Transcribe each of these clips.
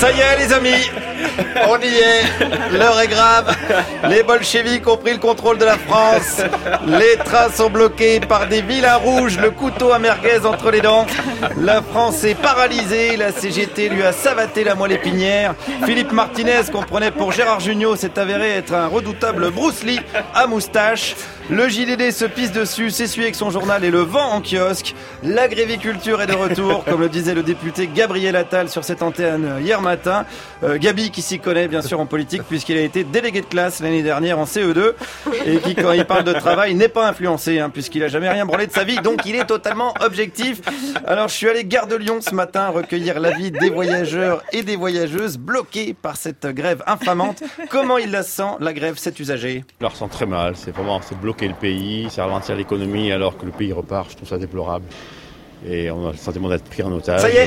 Ça y est les amis, on y est, l'heure est grave, les bolcheviks ont pris le contrôle de la France, les trains sont bloqués par des vilains rouges, le couteau à merguez entre les dents, la France est paralysée, la CGT lui a savaté la moelle épinière, Philippe Martinez qu'on prenait pour Gérard Jugnot s'est avéré être un redoutable Bruce Lee à moustache, le JDD se pisse dessus, s'essuie avec son journal et le vend en kiosque, la gréviculture est de retour, comme le disait le député Gabriel Attal sur cette antenne hier matin. Gabi qui s'y connaît bien sûr en politique puisqu'il a été délégué de classe l'année dernière en CE2 et qui quand il parle de travail n'est pas influencé puisqu'il a jamais rien branlé de sa vie, donc il est totalement objectif. Alors je suis allé gare de Lyon ce matin recueillir l'avis des voyageurs et des voyageuses bloqués par cette grève infamante. Comment il la sent la grève cet usager? Je la ressens très mal, c'est bloquer le pays, c'est ralentir l'économie alors que le pays repart, je trouve ça déplorable. Et on a le sentiment d'être pris en otage. Ça y est,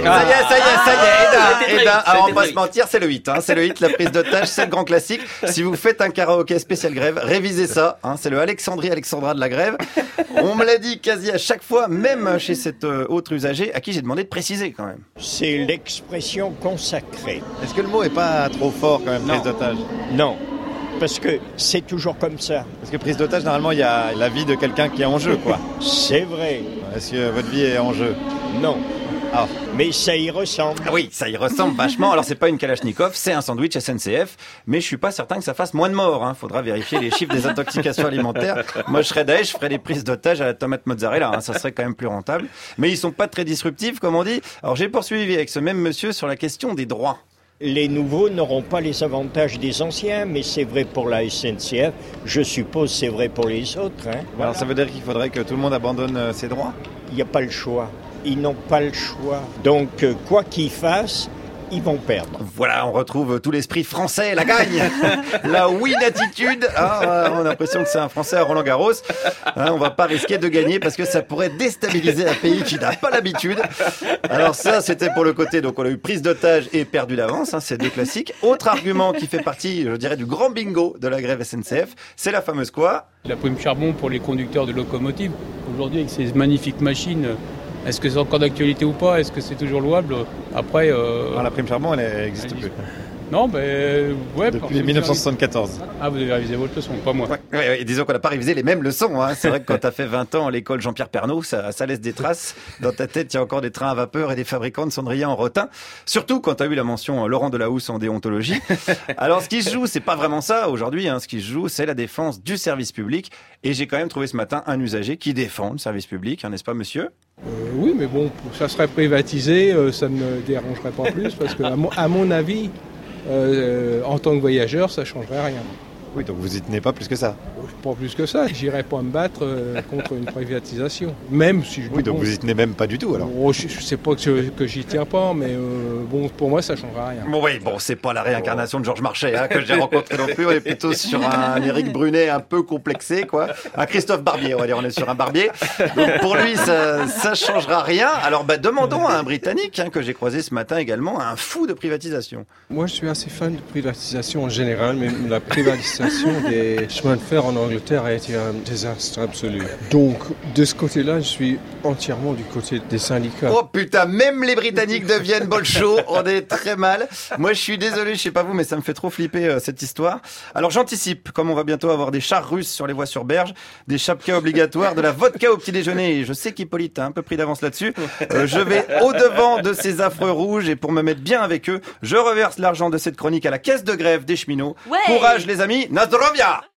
Eda, alors on va pas se mentir, c'est le hit, c'est le hit, la prise d'otage, c'est le grand classique. Si vous faites un karaoké spécial grève, révisez ça, c'est le Alexandra de la grève. On me l'a dit quasi à chaque fois, même chez cet autre usager, à qui j'ai demandé de préciser quand même. C'est l'expression consacrée. Est-ce que le mot est pas trop fort quand même, prise d'otage? Non. Parce que c'est toujours comme ça. Parce que prise d'otage, normalement, il y a la vie de quelqu'un qui est en jeu, quoi. C'est vrai. Est-ce que votre vie est en jeu? Non. Ah. Mais ça y ressemble. Ah oui, ça y ressemble vachement. Alors, c'est pas une Kalachnikov, c'est un sandwich SNCF. Mais je suis pas certain que ça fasse moins de morts. Faudra vérifier les chiffres des intoxications alimentaires. Moi, je serais Daesh, je ferais des prises d'otage à la tomate mozzarella. Ça serait quand même plus rentable. Mais ils sont pas très disruptifs, comme on dit. Alors, j'ai poursuivi avec ce même monsieur sur la question des droits. Les nouveaux n'auront pas les avantages des anciens, mais c'est vrai pour la SNCF. Je suppose c'est vrai pour les autres. Voilà. Alors ça veut dire qu'il faudrait que tout le monde abandonne ses droits? Il n'y a pas le choix. Ils n'ont pas le choix. Donc, quoi qu'ils fassent, ils vont perdre. Voilà, on retrouve tout l'esprit français, la gagne, la win-attitude. On a l'impression que c'est un Français à Roland-Garros. On va pas risquer de gagner parce que ça pourrait déstabiliser un pays qui n'a pas l'habitude. Alors ça, c'était pour le côté, donc on a eu prise d'otage et perdu d'avance, c'est deux classiques. Autre argument qui fait partie, je dirais, du grand bingo de la grève SNCF, c'est la fameuse quoi? La prime charbon pour les conducteurs de locomotives. Aujourd'hui, avec ces magnifiques machines, est-ce que c'est encore d'actualité ou pas? Est-ce que c'est toujours louable? Après, la prime charbon, elle n'existe plus. Non, ouais. Depuis 1974. Ah, vous avez révisé votre leçon, pas moi. Ouais, et disons qu'on n'a pas révisé les mêmes leçons. C'est vrai que quand tu as fait 20 ans à l'école Jean-Pierre Pernaut, ça laisse des traces. Dans ta tête, il y a encore des trains à vapeur et des fabricants de cendriers en rotin. Surtout quand tu as eu la mention Laurent Delahousse en déontologie. Alors, ce qui se joue, c'est pas vraiment ça aujourd'hui. Ce qui se joue, c'est la défense du service public. Et j'ai quand même trouvé ce matin un usager qui défend le service public, n'est-ce pas, monsieur? Oui, mais bon, ça serait privatisé, ça ne me dérangerait pas plus, parce que, à mon avis, en tant que voyageur, ça ne changerait rien. Oui, donc vous y tenez pas plus que ça? Pas plus que ça, j'irais pas me battre contre une privatisation. Même si donc vous y tenez même pas du tout alors? Je sais pas que j'y tiens pas, mais pour moi ça changera rien. Bon, c'est pas la réincarnation de Georges Marchais que j'ai rencontré non plus, on est plutôt sur un Éric Brunet un peu complexé, quoi. Un Christophe Barbier, on va dire, on est sur un Barbier. Donc pour lui, ça changera rien. Alors demandons à un Britannique que j'ai croisé ce matin également, un fou de privatisation. Moi je suis assez fan de privatisation en général, mais la privatisation des chemins de fer en Angleterre a été un désastre absolu. Donc, de ce côté-là, je suis entièrement du côté des syndicats. Oh putain, même les Britanniques deviennent bolchos, on est très mal. Moi, je suis désolé, je sais pas vous, mais ça me fait trop flipper cette histoire. Alors, j'anticipe, comme on va bientôt avoir des chars russes sur les voies sur berge, des chapkas obligatoires, de la vodka au petit déjeuner, et je sais qu'Hippolyte a un peu pris d'avance là-dessus. Je vais au-devant de ces affreux rouges, et pour me mettre bien avec eux, je reverse l'argent de cette chronique à la caisse de grève des cheminots. Ouais. Courage les amis, Nazdrovia!